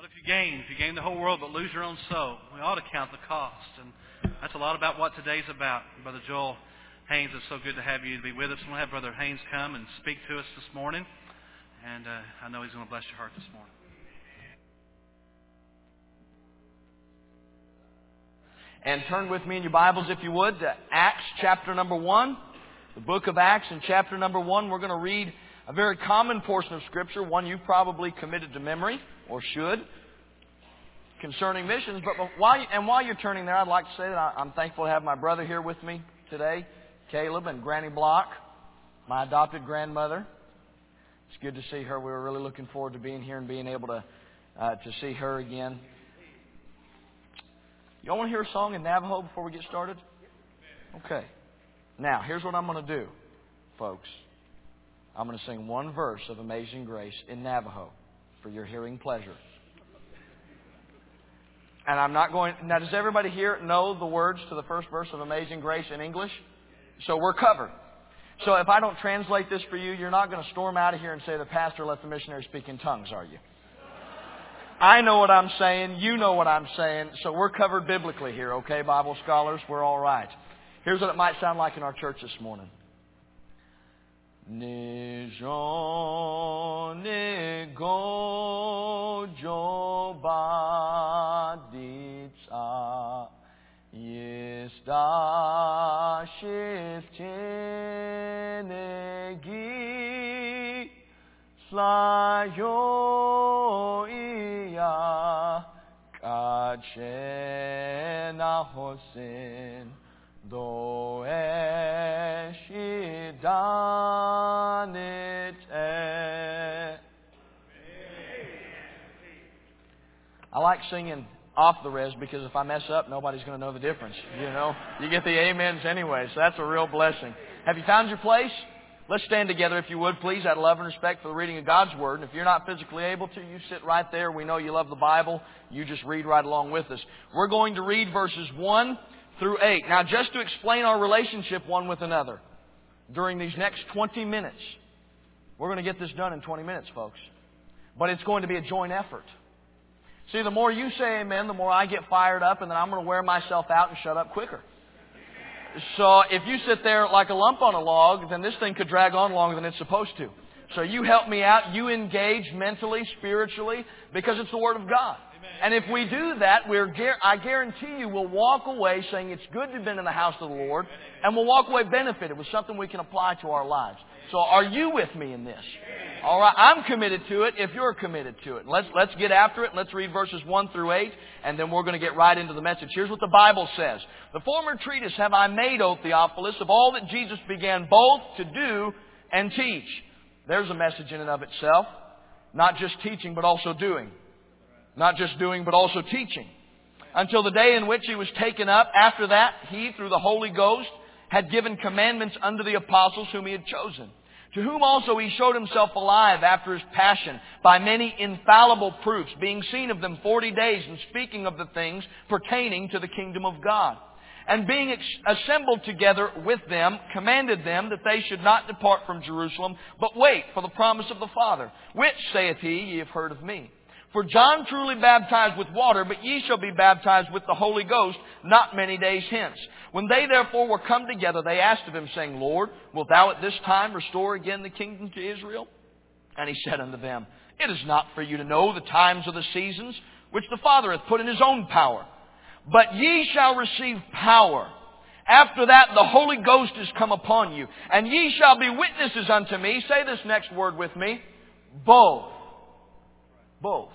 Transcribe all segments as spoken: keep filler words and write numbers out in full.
What if you gain? If you gain the whole world but lose your own soul? We ought to count the cost. And that's a lot about what today's about. Brother Joel Haynes, it's so good to have you to be with us. We'll have Brother Haynes come and speak to us this morning. And uh, I know he's going to bless your heart this morning. And turn with me in your Bibles, if you would, to Acts chapter number one. The book of Acts in chapter number one. We're going to read a very common portion of Scripture, one you've probably committed to memory, or should, concerning missions. But while you, and while you're turning there, I'd like to say that I, I'm thankful to have my brother here with me today, Caleb, and Granny Block, my adopted grandmother. It's good to see her. We were really looking forward to being here and being able to uh, to see her again. Y'all want to hear a song in Navajo before we get started? Okay. Now, here's what I'm going to do, folks. I'm going to sing one verse of Amazing Grace in Navajo for your hearing pleasure. And I'm not going... Now, does everybody here know the words to the first verse of Amazing Grace in English? So we're covered. So if I don't translate this for you, you're not going to storm out of here and say, the pastor let the missionary speak in tongues, are you? I know what I'm saying. You know what I'm saying. So we're covered biblically here, okay, Bible scholars? We're all right. Here's what it might sound like in our church this morning. Nijon gojo baditsa yista shiftenegi slayo iya kachena hosin do eshidanit e. I like singing off the res because if I mess up, nobody's going to know the difference. You know, you get the amens anyway, so that's a real blessing. Have you found your place? Let's stand together, if you would, please, out of love and respect for the reading of God's Word. And if you're not physically able to, you sit right there. We know you love the Bible. You just read right along with us. We're going to read verses one through eight. Now, just to explain our relationship one with another, during these next twenty minutes, we're going to get this done in twenty minutes, folks. But it's going to be a joint effort. See, the more you say amen, the more I get fired up, and then I'm going to wear myself out and shut up quicker. So if you sit there like a lump on a log, then this thing could drag on longer than it's supposed to. So you help me out. You engage mentally, spiritually, because it's the Word of God. And if we do that, we're, I guarantee you we'll walk away saying it's good to have been in the house of the Lord, and we'll walk away benefited with something we can apply to our lives. So are you with me in this? All right, I'm committed to it if you're committed to it. Let's, let's get after it. Let's read verses one through eight, and then we're going to get right into the message. Here's what the Bible says. The former treatise have I made, O Theophilus, of all that Jesus began both to do and teach. There's a message in and of itself. Not just teaching, but also doing. Not just doing, but also teaching. Until the day in which He was taken up. After that, He, through the Holy Ghost, had given commandments unto the apostles whom He had chosen. To whom also He showed Himself alive after His passion by many infallible proofs, being seen of them forty days and speaking of the things pertaining to the kingdom of God. And being ex- assembled together with them, commanded them that they should not depart from Jerusalem, but wait for the promise of the Father, which, saith He, ye have heard of me. For John truly baptized with water, but ye shall be baptized with the Holy Ghost not many days hence. When they therefore were come together, they asked of Him, saying, Lord, wilt Thou at this time restore again the kingdom to Israel? And He said unto them, It is not for you to know the times or the seasons, which the Father hath put in His own power. But ye shall receive power. After that, the Holy Ghost is come upon you. And ye shall be witnesses unto me. Say this next word with me. Both. Both.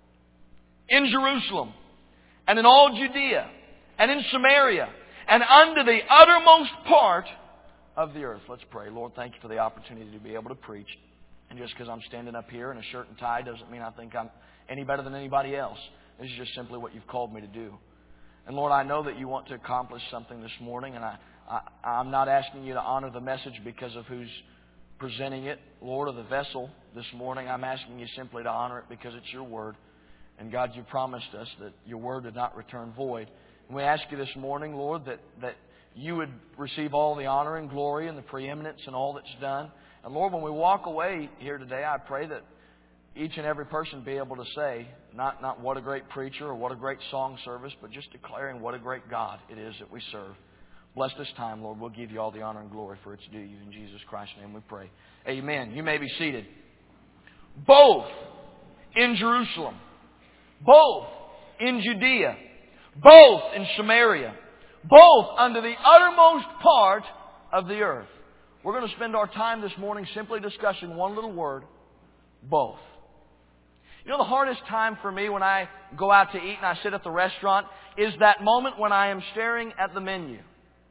In Jerusalem, and in all Judea, and in Samaria, and unto the uttermost part of the earth. Let's pray. Lord, thank You for the opportunity to be able to preach. And just because I'm standing up here in a shirt and tie doesn't mean I think I'm any better than anybody else. This is just simply what You've called me to do. And Lord, I know that You want to accomplish something this morning, and I, I, I'm not asking You to honor the message because of who's presenting it, Lord, or the vessel this morning. I'm asking You simply to honor it because it's Your Word. And God, You promised us that Your Word did not return void. And we ask You this morning, Lord, that, that You would receive all the honor and glory and the preeminence and all that's done. And Lord, when we walk away here today, I pray that each and every person be able to say, not, not what a great preacher or what a great song service, but just declaring what a great God it is that we serve. Bless this time, Lord. We'll give you all the honor and glory for its due you. In Jesus Christ's name we pray. Amen. You may be seated. Both in Jerusalem, both in Judea, both in Samaria, both under the uttermost part of the earth. We're going to spend our time this morning simply discussing one little word, both. You know, the hardest time for me when I go out to eat and I sit at the restaurant is that moment when I am staring at the menu.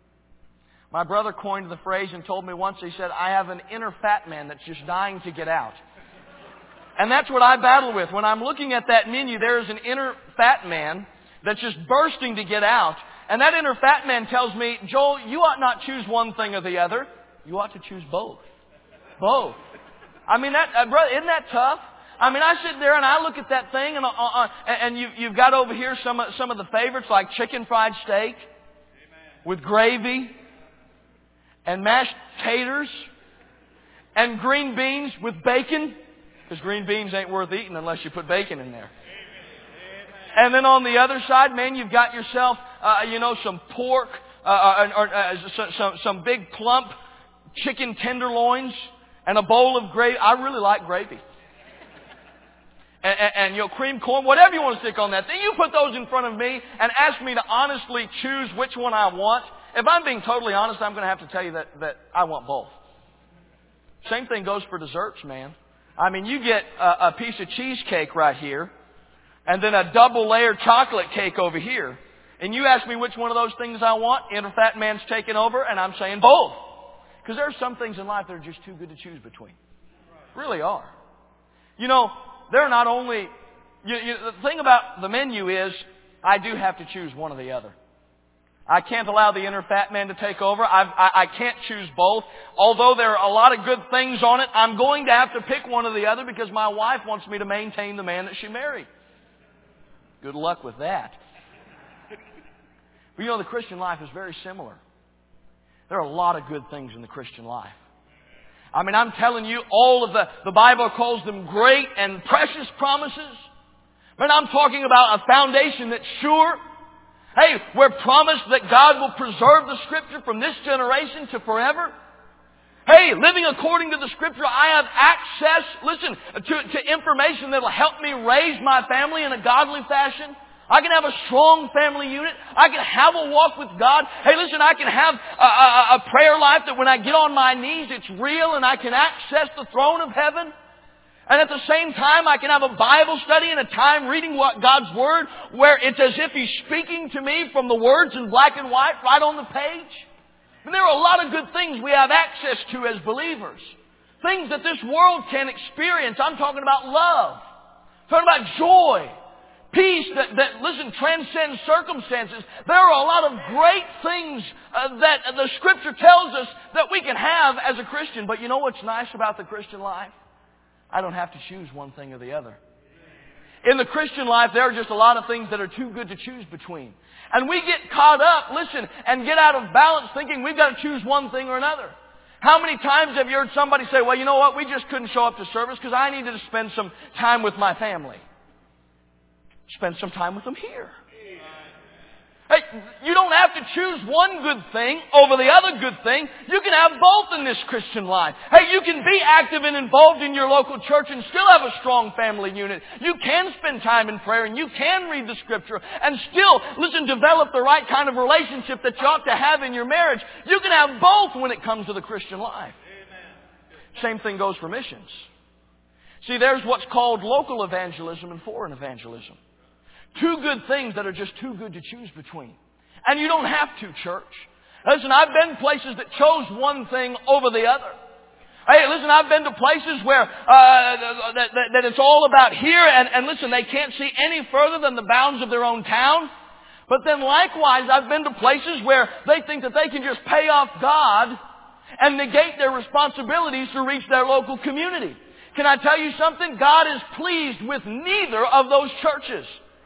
My brother coined the phrase and told me once, he said, I have an inner fat man that's just dying to get out. And that's what I battle with. When I'm looking at that menu, there is an inner fat man that's just bursting to get out. And that inner fat man tells me, Joel, you ought not choose one thing or the other. You ought to choose both. Both. I mean, that, uh, brother, isn't that tough? I mean, I sit there and I look at that thing, and uh, uh, and you, you've got over here some of, some of the favorites like chicken fried steak with gravy and mashed taters and green beans with bacon, because green beans ain't worth eating unless you put bacon in there. And then on the other side, man, you've got yourself, uh, you know, some pork, uh, or, uh, some, some some big plump chicken tenderloins and a bowl of gravy. I really like gravy. And, and, and, you know, cream corn, whatever you want to stick on that thing. You put those in front of me and ask me to honestly choose which one I want. If I'm being totally honest, I'm going to have to tell you that, that I want both. Same thing goes for desserts, man. I mean, you get a, a piece of cheesecake right here and then a double layered chocolate cake over here. And you ask me which one of those things I want, inner fat man's taking over, and I'm saying both. Because there are some things in life that are just too good to choose between. Really are. You know, they're not only... You, you, the thing about the menu is, I do have to choose one or the other. I can't allow the inner fat man to take over. I've, I, I can't choose both. Although there are a lot of good things on it, I'm going to have to pick one or the other because my wife wants me to maintain the man that she married. Good luck with that. But you know, the Christian life is very similar. There are a lot of good things in the Christian life. I mean, I'm telling you, all of the, the Bible calls them great and precious promises. But I'm talking about a foundation that's sure. Hey, we're promised that God will preserve the Scripture from this generation to forever. Hey, living according to the Scripture, I have access, listen, to, to information that will help me raise my family in a godly fashion. I can have a strong family unit. I can have a walk with God. Hey, listen, I can have a, a, a prayer life that when I get on my knees, it's real and I can access the throne of heaven. And at the same time, I can have a Bible study and a time reading what God's Word where it's as if He's speaking to me from the words in black and white right on the page. And there are a lot of good things we have access to as believers. Things that this world can experience. I'm talking about love. I'm talking about joy. Peace that, that, listen, transcends circumstances. There are a lot of great things uh, that the Scripture tells us that we can have as a Christian. But you know what's nice about the Christian life? I don't have to choose one thing or the other. In the Christian life, there are just a lot of things that are too good to choose between. And we get caught up, listen, and get out of balance thinking we've got to choose one thing or another. How many times have you heard somebody say, well, you know what, we just couldn't show up to service because I needed to spend some time with my family. Spend some time with them here. Hey, you don't have to choose one good thing over the other good thing. You can have both in this Christian life. Hey, you can be active and involved in your local church and still have a strong family unit. You can spend time in prayer and you can read the Scripture and still, listen, develop the right kind of relationship that you ought to have in your marriage. You can have both when it comes to the Christian life. Same thing goes for missions. See, there's what's called local evangelism and foreign evangelism. Two good things that are just too good to choose between. And you don't have to, church. Listen, I've been places that chose one thing over the other. Hey, listen, I've been to places where uh, that, that, that it's all about here, and, and listen, they can't see any further than the bounds of their own town. But then likewise, I've been to places where they think that they can just pay off God and negate their responsibilities to reach their local community. Can I tell you something? God is pleased with neither of those churches.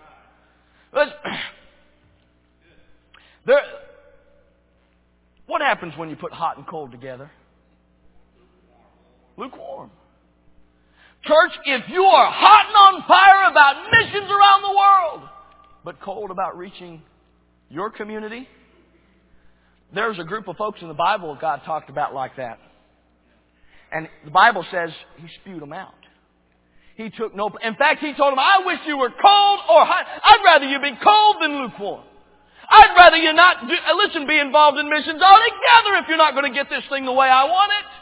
There, what happens when you put hot and cold together? Lukewarm. Church, if you are hot and on fire about missions around the world, but cold about reaching your community, there's a group of folks in the Bible God talked about like that. And the Bible says He spewed them out. He took no... In fact, He told them, I wish you were cold or hot. I'd rather you be cold than lukewarm. I'd rather you not, do, listen, be involved in missions altogether if you're not going to get this thing the way I want it.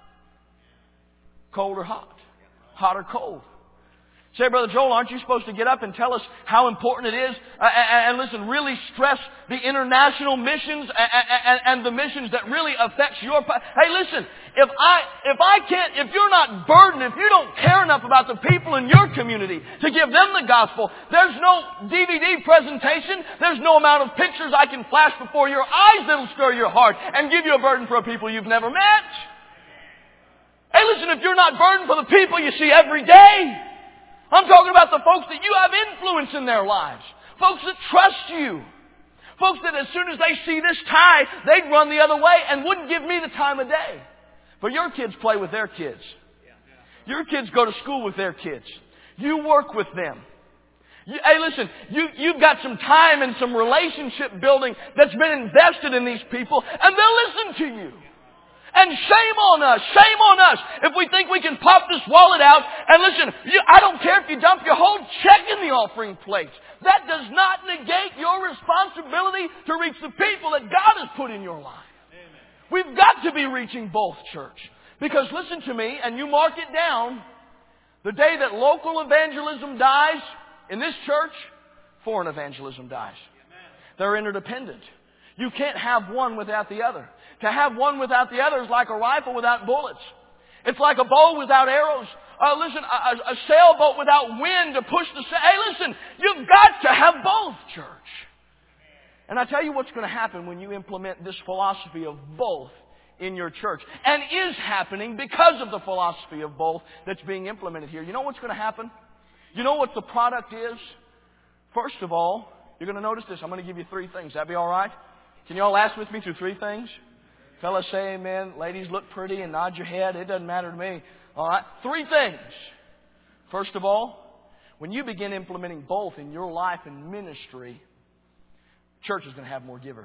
Cold or hot? Hot or cold? Say, Brother Joel, aren't you supposed to get up and tell us how important it is? Uh, and, and listen, really stress the international missions and, and, and the missions that really affects your... Hey, listen, if I, if I can't, if you're not burdened, if you don't care enough about the people in your community to give them the gospel, there's no D V D presentation, there's no amount of pictures I can flash before your eyes that'll stir your heart and give you a burden for a people you've never met. Hey, listen, if you're not burdened for the people you see every day, I'm talking about the folks that you have influence in their lives. Folks that trust you. Folks that as soon as they see this tie, they'd run the other way and wouldn't give me the time of day. But your kids play with their kids. Your kids go to school with their kids. You work with them. You, hey, listen, you, you've got some time and some relationship building that's been invested in these people, and they'll listen to you. And shame on us, shame on us, if we think we can pop this wallet out and listen, you, I don't care if you dump your whole check in the offering plate. That does not negate your responsibility to reach the people that God has put in your life. Amen. We've got to be reaching both, church. Because listen to me, and you mark it down, the day that local evangelism dies in this church, foreign evangelism dies. Amen. They're interdependent. You can't have one without the other. To have one without the other is like a rifle without bullets. It's like a bow without arrows. Uh, listen, a, a sailboat without wind to push the sail. Hey, listen, you've got to have both, church. And I tell you what's going to happen when you implement this philosophy of both in your church. And is happening because of the philosophy of both that's being implemented here. You know what's going to happen? You know what the product is? First of all, you're going to notice this. I'm going to give you three things. That'd be all right? Can you all last with me through three things? Fellas, say amen. Ladies, look pretty and nod your head. It doesn't matter to me. All right? Three things. First of all, when you begin implementing both in your life and ministry, church is going to have more givers.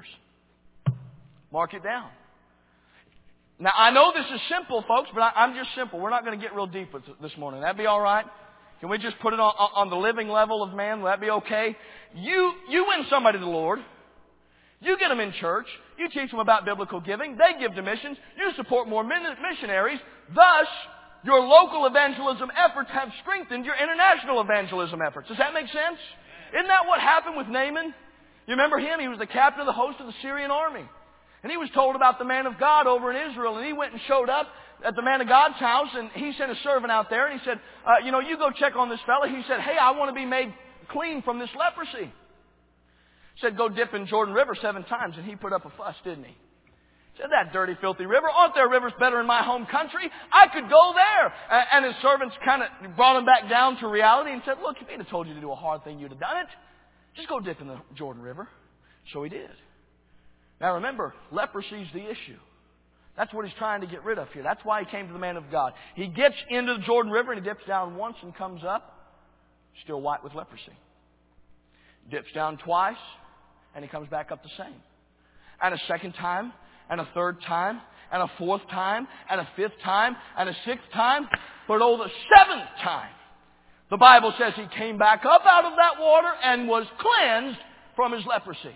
Mark it down. Now, I know this is simple, folks, but I, I'm just simple. We're not going to get real deep with this morning. That'd be all right? Can we just put it on, on the living level of man? Will that be okay? You, you win somebody to the Lord. You get them in church. You teach them about biblical giving. They give to missions. You support more missionaries. Thus, your local evangelism efforts have strengthened your international evangelism efforts. Does that make sense? Isn't that what happened with Naaman? You remember him? He was the captain of the host of the Syrian army. And he was told about the man of God over in Israel. And he went and showed up at the man of God's house. And he sent a servant out there. And he said, uh, you know, you go check on this fella. He said, hey, I want to be made clean from this leprosy. Said, go dip in Jordan River seven times. And he put up a fuss, didn't he? Said, that dirty, filthy river. Aren't there rivers better in my home country? I could go there. And his servants kind of brought him back down to reality and said, look, if he'd have told you to do a hard thing, you'd have done it. Just go dip in the Jordan River. So he did. Now remember, leprosy's the issue. That's what he's trying to get rid of here. That's why he came to the man of God. He gets into the Jordan River and he dips down once and comes up, still white with leprosy. Dips down twice, and he comes back up the same. And a second time, and a third time, and a fourth time, and a fifth time, and a sixth time. But oh, the seventh time, the Bible says he came back up out of that water and was cleansed from his leprosy.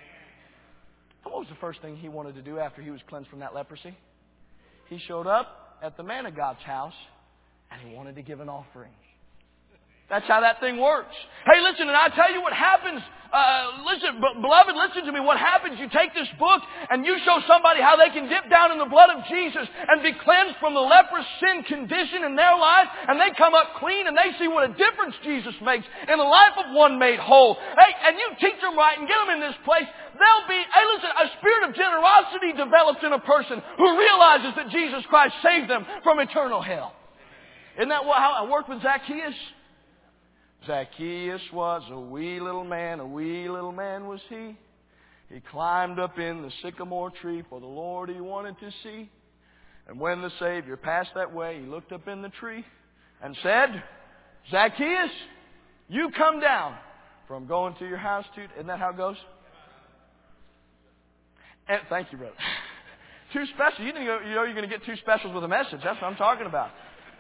And what was the first thing he wanted to do after he was cleansed from that leprosy? He showed up at the man of God's house, and he wanted to give an offering. That's how that thing works. Hey, listen, and I tell you what happens. Uh, listen, beloved, listen to me. What happens, you take this book and you show somebody how they can dip down in the blood of Jesus and be cleansed from the leprous sin condition in their life, and they come up clean and they see what a difference Jesus makes in the life of one made whole. Hey, and you teach them right and get them in this place. They'll be, hey, listen, a spirit of generosity develops in a person who realizes that Jesus Christ saved them from eternal hell. Isn't that how it worked with Zacchaeus? Zacchaeus was a wee little man, a wee little man was he. He climbed up in the sycamore tree for the Lord he wanted to see. And when the Savior passed that way, he looked up in the tree and said, Zacchaeus, you come down, for I'm going to your house to... Isn't that how it goes? And, thank you, brother. Two specials. You know you're going to get two specials with a message. That's what I'm talking about.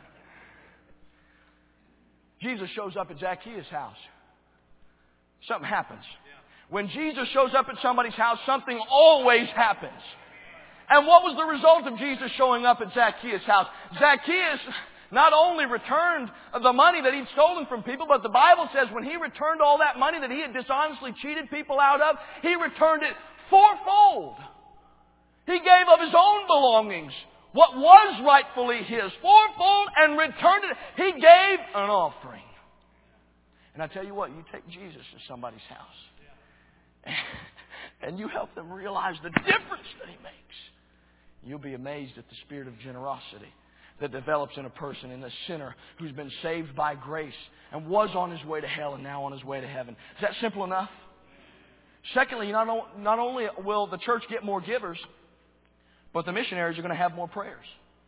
Jesus shows up at Zacchaeus' house. Something happens. When Jesus shows up at somebody's house, something always happens. And what was the result of Jesus showing up at Zacchaeus' house? Zacchaeus not only returned the money that he'd stolen from people, but the Bible says when he returned all that money that he had dishonestly cheated people out of, he returned it fourfold. He gave of his own belongings what was rightfully his, fourfold, and returned it. He gave an offering. And I tell you what, you take Jesus to somebody's house and you help them realize the difference that He makes. You'll be amazed at the spirit of generosity that develops in a person, in a sinner who's been saved by grace and was on his way to hell and now on his way to heaven. Is that simple enough? Secondly, not, not only will the church get more givers, but the missionaries are going to have more prayers.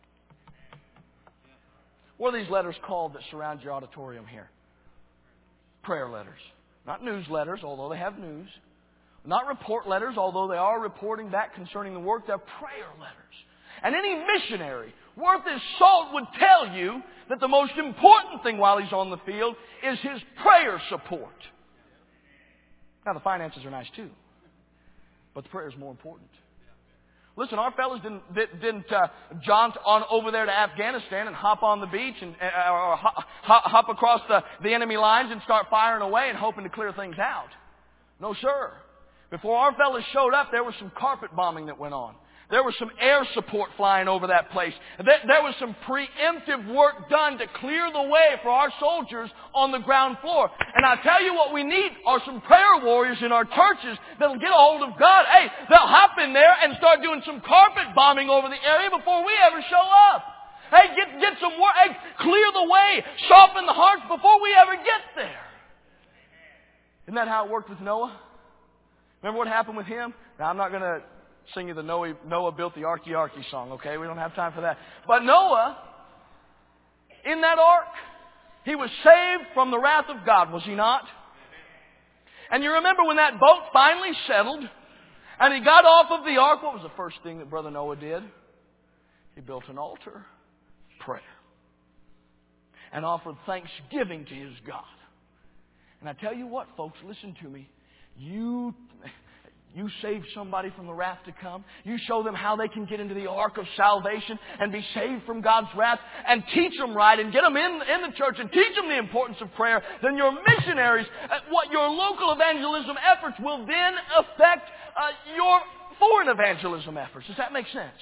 What are these letters called that surround your auditorium here? Prayer letters. Not newsletters, although they have news. Not report letters, although they are reporting back concerning the work. They're prayer letters. And any missionary worth his salt would tell you that the most important thing while he's on the field is his prayer support. Now, the finances are nice too, but the prayer is more important. Listen, our fellows didn't, didn't uh, jaunt on over there to Afghanistan and hop on the beach and uh, or hop, hop across the, the enemy lines and start firing away and hoping to clear things out. No, sir. Before our fellows showed up, there was some carpet bombing that went on. There was some air support flying over that place. There was some preemptive work done to clear the way for our soldiers on the ground floor. And I tell you what we need are some prayer warriors in our churches that'll get a hold of God. Hey, they'll hop in there and start doing some carpet bombing over the area before we ever show up. Hey, get, get some work. Hey, clear the way. Soften the hearts before we ever get there. Isn't that how it worked with Noah? Remember what happened with him? Now, I'm not going to sing you the Noah, Noah built the Arky Arky song, okay? We don't have time for that. But Noah, in that ark, he was saved from the wrath of God, was he not? And you remember when that boat finally settled and he got off of the ark, what was the first thing that Brother Noah did? He built an altar, prayer, and offered thanksgiving to his God. And I tell you what, folks, listen to me. You... You save somebody from the wrath to come. You show them how they can get into the ark of salvation and be saved from God's wrath and teach them right and get them in, in the church and teach them the importance of prayer. Then your missionaries, what your local evangelism efforts will then affect uh, your foreign evangelism efforts. Does that make sense?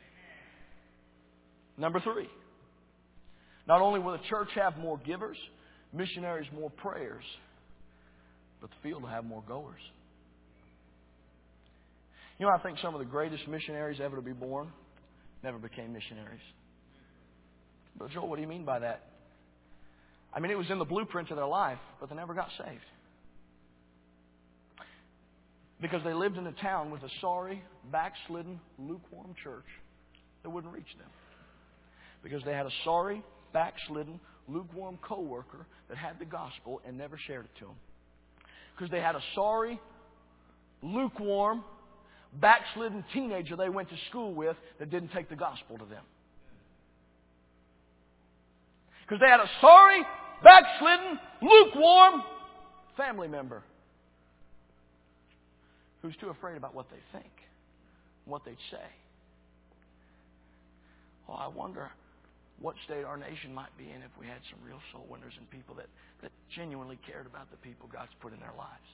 Number three. Not only will the church have more givers, missionaries more prayers, but the field will have more goers. You know, I think some of the greatest missionaries ever to be born never became missionaries. But Joel, what do you mean by that? I mean, it was in the blueprint of their life, but they never got saved. Because they lived in a town with a sorry, backslidden, lukewarm church that wouldn't reach them. Because they had a sorry, backslidden, lukewarm co-worker that had the gospel and never shared it to them. Because they had a sorry, lukewarm, backslidden teenager they went to school with that didn't take the gospel to them. Because they had a sorry, backslidden, lukewarm family member who's too afraid about what they think, what they'd say. Oh, I wonder what state our nation might be in if we had some real soul winners and people that, that genuinely cared about the people God's put in their lives.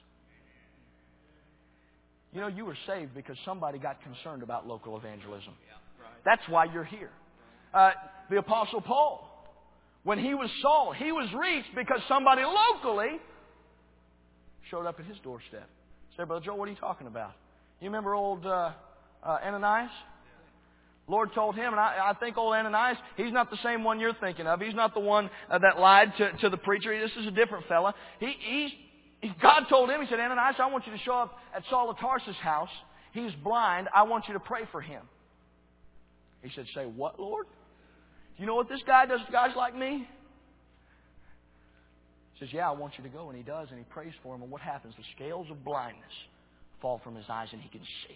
You know, you were saved because somebody got concerned about local evangelism. That's why you're here. Uh, the Apostle Paul, when he was Saul, he was reached because somebody locally showed up at his doorstep. Say, Brother Joel, what are you talking about? You remember old uh, uh, Ananias? Lord told him, and I, I think old Ananias, he's not the same one you're thinking of. He's not the one uh, that lied to, to the preacher. This is a different fella. He, he's God told him, He said, Ananias, I want you to show up at Saul of Tarsus' house. He's blind. I want you to pray for him. He said, say what, Lord? You know what this guy does to guys like me? He says, yeah, I want you to go. And he does, and he prays for him. And what happens? The scales of blindness fall from his eyes, and he can see.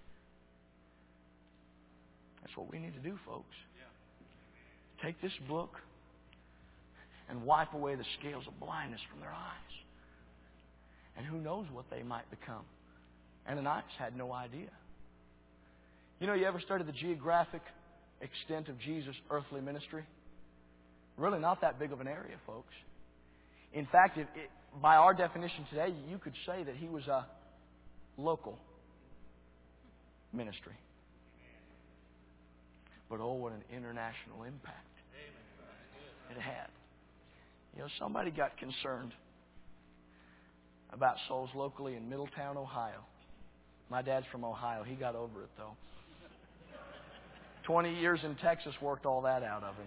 That's what we need to do, folks. Take this book and wipe away the scales of blindness from their eyes. And who knows what they might become. Ananias had no idea. You know, you ever studied the geographic extent of Jesus' earthly ministry? Really not that big of an area, folks. In fact, if it, by our definition today, you could say that he was a local ministry. But oh, what an international impact it had. You know, somebody got concerned about souls locally in Middletown, Ohio. My dad's from Ohio. He got over it, though. Twenty years in Texas worked all that out of him.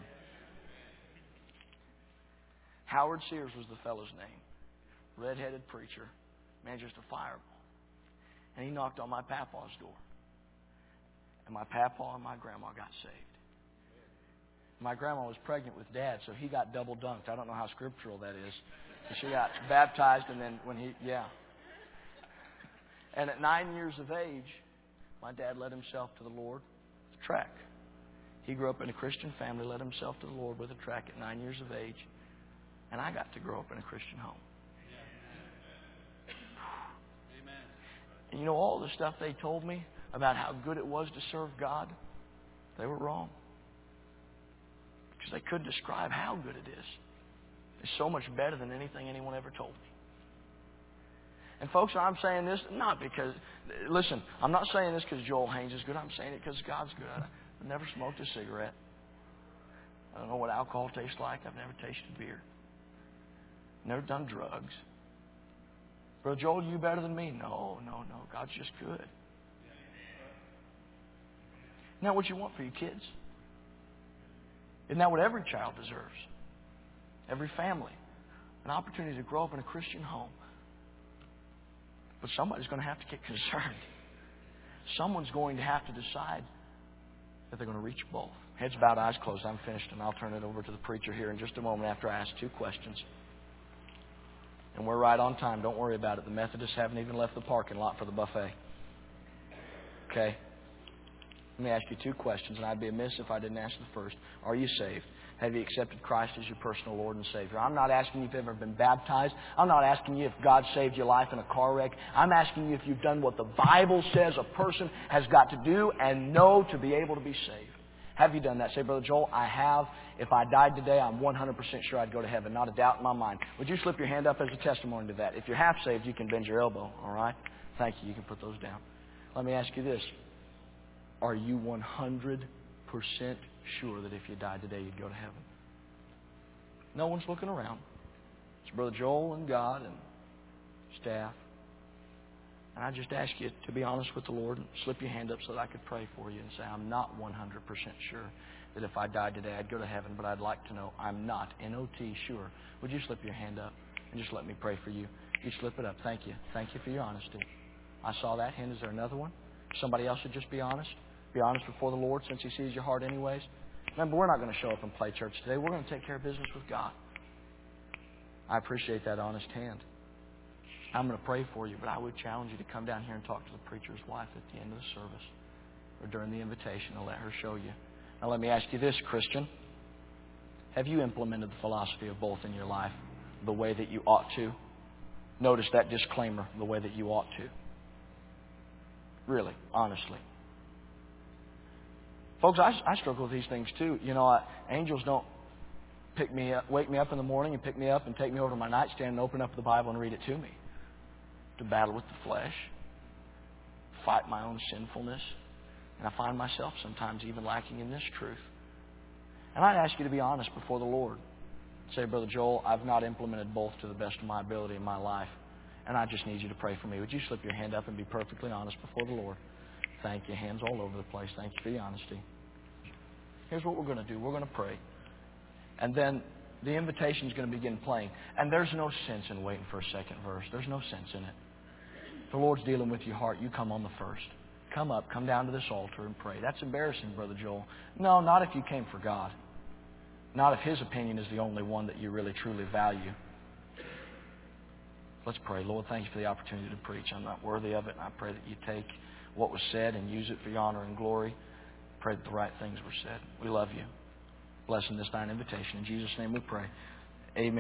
Howard Sears was the fellow's name. Red-headed preacher. Man, just a fireball. And he knocked on my papa's door. And my papa and my grandma got saved. My grandma was pregnant with Dad, so he got double dunked. I don't know how scriptural that is. She got baptized, and then when he, yeah. And at nine years of age, my dad led himself to the Lord with a track. He grew up in a Christian family, led himself to the Lord with a track at nine years of age. And I got to grow up in a Christian home. Amen. And you know, all the stuff they told me about how good it was to serve God, they were wrong. Because they couldn't describe how good it is. It's so much better than anything anyone ever told me. And folks, I'm saying this not because, listen, I'm not saying this because Joel Haynes is good. I'm saying it because God's good. I've never smoked a cigarette. I don't know what alcohol tastes like. I've never tasted beer. Never done drugs. Brother Joel, you better than me? No, no, no. God's just good. Isn't that what you want for your kids? Isn't that what every child deserves? Every family. An opportunity to grow up in a Christian home. But somebody's going to have to get concerned. Someone's going to have to decide that they're going to reach both. Heads bowed, eyes closed. I'm finished, and I'll turn it over to the preacher here in just a moment after I ask two questions. And we're right on time. Don't worry about it. The Methodists haven't even left the parking lot for the buffet. Okay? Let me ask you two questions, and I'd be amiss if I didn't ask the first. Are you saved? Have you accepted Christ as your personal Lord and Savior? I'm not asking you if you've ever been baptized. I'm not asking you if God saved your life in a car wreck. I'm asking you if you've done what the Bible says a person has got to do and know to be able to be saved. Have you done that? Say, Brother Joel, I have. If I died today, I'm one hundred percent sure I'd go to heaven. Not a doubt in my mind. Would you slip your hand up as a testimony to that? If you're half saved, you can bend your elbow. All right? Thank you. You can put those down. Let me ask you this. Are you one hundred percent sure that if you died today, you'd go to heaven? No one's looking around. It's Brother Joel and God and staff. And I just ask you to be honest with the Lord and slip your hand up so that I could pray for you and say, I'm not one hundred percent sure that if I died today, I'd go to heaven, but I'd like to know I'm not, N O T, sure. Would you slip your hand up and just let me pray for you? You slip it up. Thank you. Thank you for your honesty. I saw that hand. Is there another one? Somebody else should just be honest. Be honest before the Lord since He sees your heart anyways. Remember, we're not going to show up and play church today. We're going to take care of business with God. I appreciate that honest hand. I'm going to pray for you, but I would challenge you to come down here and talk to the preacher's wife at the end of the service or during the invitation and let her show you. Now let me ask you this, Christian. Have you implemented the philosophy of both in your life the way that you ought to? Notice that disclaimer, the way that you ought to. Really, honestly. Folks, I, I struggle with these things too. You know, I, angels don't pick me up, wake me up in the morning and pick me up and take me over to my nightstand and open up the Bible and read it to me. To battle with the flesh, fight my own sinfulness. And I find myself sometimes even lacking in this truth. And I'd ask you to be honest before the Lord. Say, Brother Joel, I've not implemented both to the best of my ability in my life. And I just need you to pray for me. Would you slip your hand up and be perfectly honest before the Lord? Thank you. Hands all over the place. Thank you for your honesty. Here's what we're going to do. We're going to pray. And then the invitation is going to begin playing. And there's no sense in waiting for a second verse. There's no sense in it. If the Lord's dealing with your heart, you come on the first. Come up, come down to this altar and pray. That's embarrassing, Brother Joel. No, not if you came for God. Not if His opinion is the only one that you really truly value. Let's pray. Lord, thank you for the opportunity to preach. I'm not worthy of it, and I pray that you take what was said and use it for your honor and glory. Pray that the right things were said. We love you. Bless in this thine invitation. In Jesus' name we pray. Amen.